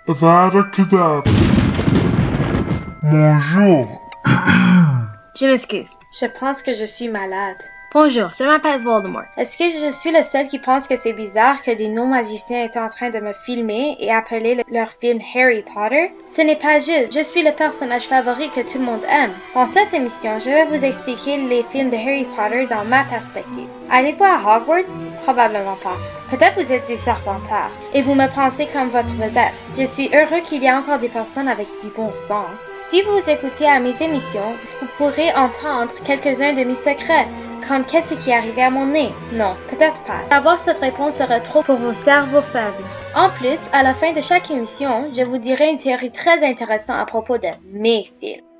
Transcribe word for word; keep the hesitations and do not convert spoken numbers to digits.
Avada Kedavra. Bonjour. Je m'excuse. Je pense que je suis malade. Bonjour, je m'appelle Voldemort. Est-ce que je suis le seul qui pense que c'est bizarre que des non-magiciens étaient en train de me filmer et appeler le- leur film Harry Potter? Ce n'est pas juste. Je suis le personnage favori que tout le monde aime. Dans cette émission, je vais vous expliquer les films de Harry Potter dans ma perspective. Allez-vous à Hogwarts? Probablement pas. Peut-être vous êtes des serpentards et vous me pensez comme votre vedette. Je suis heureux qu'il y ait encore des personnes avec du bon sens. Si vous écoutez à mes émissions, vous pourrez entendre quelques-uns de mes secrets, comme qu'est-ce qui est arrivé à mon nez. Non, peut-être pas. Savoir cette réponse sera trop pour vos cerveaux faibles. En plus, à la fin de chaque émission, je vous dirai une théorie très intéressante à propos de mes films.